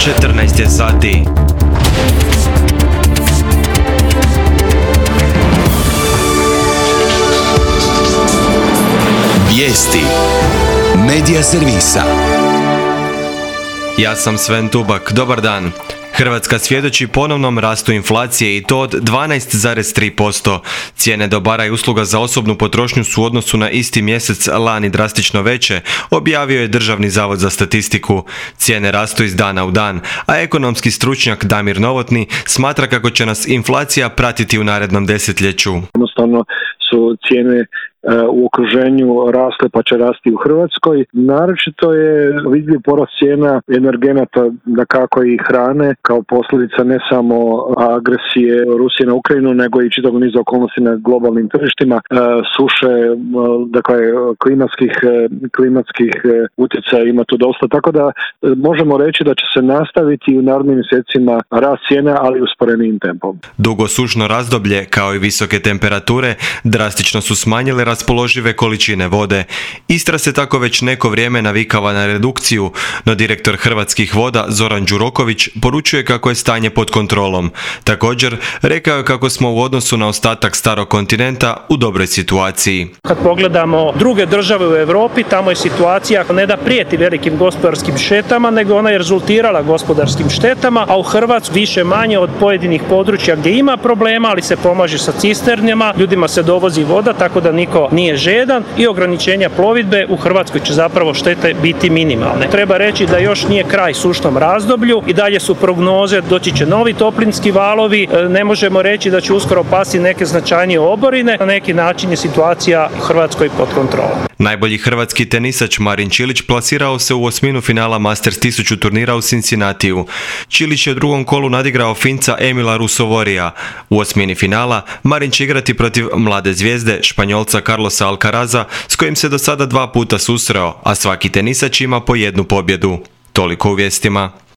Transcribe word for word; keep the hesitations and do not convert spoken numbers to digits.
četrnaest je sati. Vijesti Medija servisa. Ja sam Sven Tubak, dobar dan. Hrvatska svjedoči ponovnom rastu inflacije i to od dvanaest zarez tri posto. Cijene dobara i usluga za osobnu potrošnju su u odnosu na isti mjesec lani drastično veće, objavio je Državni zavod za statistiku. Cijene rastu iz dana u dan, a ekonomski stručnjak Damir Novotny smatra kako će nas inflacija pratiti u narednom desetljeću. Jednostavno su cijene u okruženju rasle pa će rasti u Hrvatskoj. Naročito je vidljiv porast cijena energenata, dakako i hrane, kao posljedica ne samo agresije Rusije na Ukrajinu, nego i čitavog niza okolnosti na globalnim tržištima, suše, dakle klimatskih, klimatskih utjecaja ima tu dosta, tako da možemo reći da će se nastaviti u narednim mjesecima rast cijena, ali usporenijim tempom. Dugo sušno razdoblje, kao i visoke temperature, drastično su smanjile raspoložive količine vode. Istra se tako već neko vrijeme navikava na redukciju, no direktor Hrvatskih voda Zoran Đuroković poručuje kako je stanje pod kontrolom. Također, rekao je kako smo u odnosu na ostatak starog kontinenta u dobroj situaciji. Kad pogledamo druge države u Europi, tamo je situacija ne da prijeti velikim gospodarskim štetama, nego ona je rezultirala gospodarskim štetama, a u Hrvatskoj više manje od pojedinih područja gdje ima problema, ali se pomaže sa cisternjama, ljudima se dovozi voda, tako da niko nije žedan i ograničenja plovidbe u Hrvatskoj će zapravo štete biti minimalne. Treba reći da još nije kraj sušnom razdoblju i dalje su prognoze, doći će novi toplinski valovi, ne možemo reći da će uskoro pasti neke značajnije oborine, na neki način je situacija u Hrvatskoj pod kontrolom. Najbolji hrvatski tenisač Marin Čilić plasirao se u osminu finala Masters tisuću turnira u Cincinnatiju. Čilić je u drugom kolu nadigrao Finca Emila Rusovorija. U osmini finala Marin će igrati protiv mlade zvijezde Španjolca Carlosa Alcaraza, s kojim se do sada dva puta susreo, a svaki tenisač ima po jednu pobjedu. Toliko u vijestima.